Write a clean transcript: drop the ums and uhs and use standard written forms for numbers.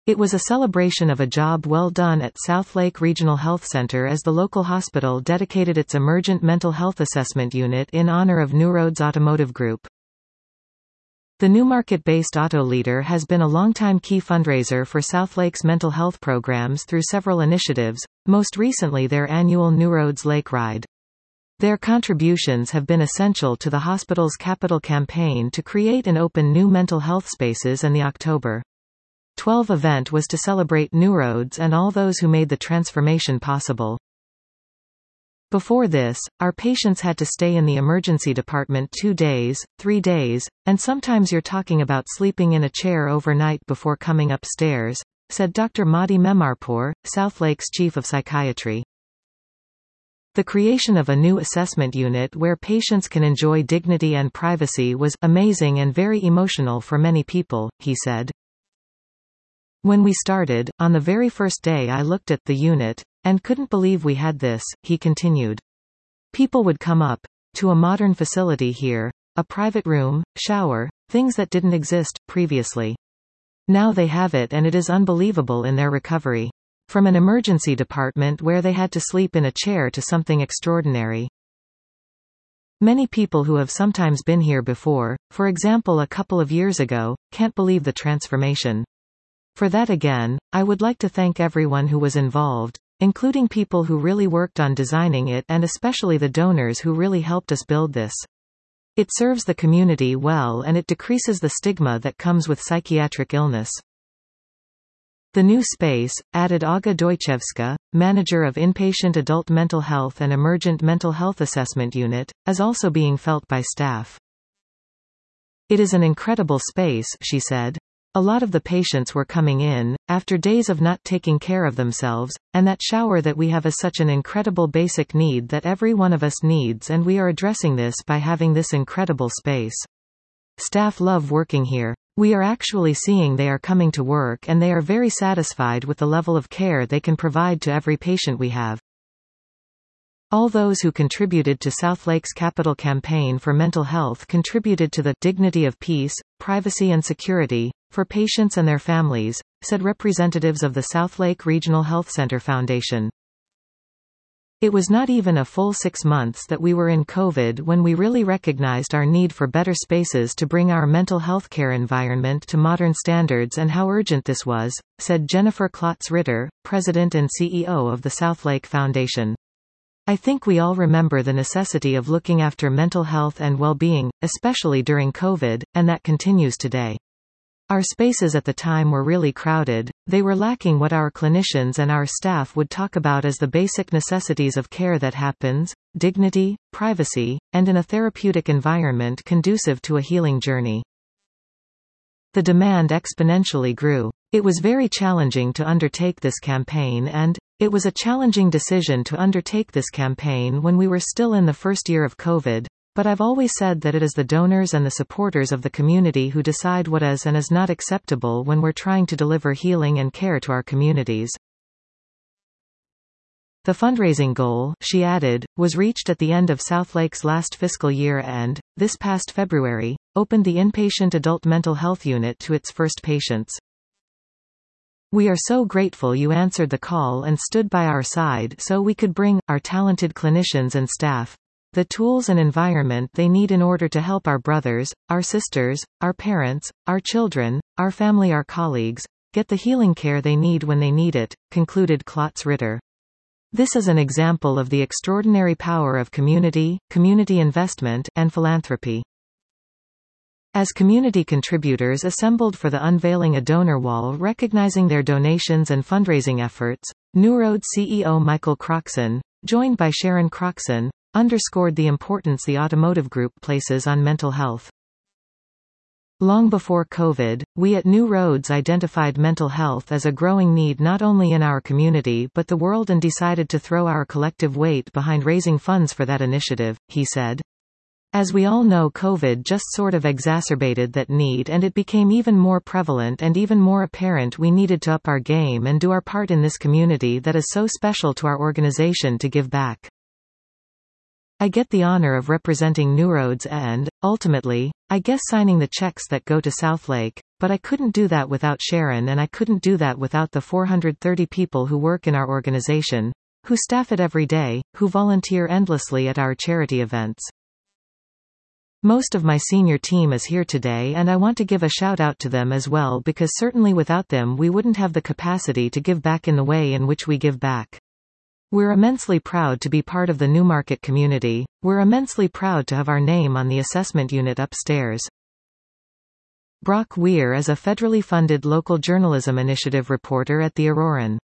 It was a celebration of a job well done at Southlake Regional Health Center as the local hospital dedicated its emergent mental health assessment unit in honor of Newroads Automotive Group. The Newmarket-based Auto Leader has been a longtime key fundraiser for Southlake's mental health programs through several initiatives, most recently their annual Newroads Lake Ride. Their contributions have been essential to the hospital's capital campaign to create and open new mental health spaces, and the October 12 event was to celebrate Newroads and all those who made the transformation possible. Before this, our patients had to stay in the emergency department 2 days, 3 days, and sometimes you're talking about sleeping in a chair overnight before coming upstairs, said Dr. Madi Memarpour, Southlake's chief of psychiatry. The creation of a new assessment unit where patients can enjoy dignity and privacy was amazing and very emotional for many people, he said. When we started, on the very first day I looked at the unit, and couldn't believe we had this, he continued. People would come up to a modern facility here, a private room, shower, things that didn't exist previously. Now they have it, and it is unbelievable in their recovery. From an emergency department where they had to sleep in a chair to something extraordinary. Many people who have sometimes been here before, for example a couple of years ago, can't believe the transformation. For that again, I would like to thank everyone who was involved, including people who really worked on designing it and especially the donors who really helped us build this. It serves the community well and it decreases the stigma that comes with psychiatric illness. The new space, added Olga Dojchevska, manager of Inpatient Adult Mental Health and Emergent Mental Health Assessment Unit, is also being felt by staff. It is an incredible space, she said. A lot of the patients were coming in, after days of not taking care of themselves, and that shower that we have is such an incredible basic need that every one of us needs, and we are addressing this by having this incredible space. Staff love working here. We are actually seeing they are coming to work and they are very satisfied with the level of care they can provide to every patient we have. All those who contributed to Southlake's capital campaign for mental health contributed to the dignity of peace, privacy and security for patients and their families, said representatives of the Southlake Regional Health Center Foundation. It was not even a full 6 months that we were in COVID when we really recognized our need for better spaces to bring our mental health care environment to modern standards and how urgent this was, said Jennifer Klotz-Ritter, president and CEO of the Southlake Foundation. I think we all remember the necessity of looking after mental health and well-being, especially during COVID, and that continues today. Our spaces at the time were really crowded, they were lacking what our clinicians and our staff would talk about as the basic necessities of care that happens, dignity, privacy, and in a therapeutic environment conducive to a healing journey. The demand exponentially grew. It was very challenging to undertake this campaign and, it was a challenging decision to undertake this campaign when we were still in the first year of COVID, but I've always said that it is the donors and the supporters of the community who decide what is and is not acceptable when we're trying to deliver healing and care to our communities. The fundraising goal, she added, was reached at the end of Southlake's last fiscal year and, this past February, opened the Inpatient Adult Mental Health Unit to its first patients. We are so grateful you answered the call and stood by our side so we could bring our talented clinicians and staff the tools and environment they need in order to help our brothers, our sisters, our parents, our children, our family, our colleagues, get the healing care they need when they need it, concluded Klotz-Ritter. This is an example of the extraordinary power of community investment, and philanthropy. As community contributors assembled for the unveiling a donor wall recognizing their donations and fundraising efforts, Newroads CEO Michael Croxon, joined by Sharon Croxon, underscored the importance the automotive group places on mental health. Long before COVID, we at Newroads identified mental health as a growing need not only in our community but the world and decided to throw our collective weight behind raising funds for that initiative, he said. As we all know, COVID just sort of exacerbated that need and it became even more prevalent and even more apparent we needed to up our game and do our part in this community that is so special to our organization to give back. I get the honor of representing Newroads and, ultimately, I guess signing the checks that go to Southlake, but I couldn't do that without Sharon and I couldn't do that without the 430 people who work in our organization, who staff it every day, who volunteer endlessly at our charity events. Most of my senior team is here today and I want to give a shout out to them as well because certainly without them we wouldn't have the capacity to give back in the way in which we give back. We're immensely proud to be part of the Newmarket community. We're immensely proud to have our name on the assessment unit upstairs. Brock Weir is a federally funded local journalism initiative reporter at the Auroran.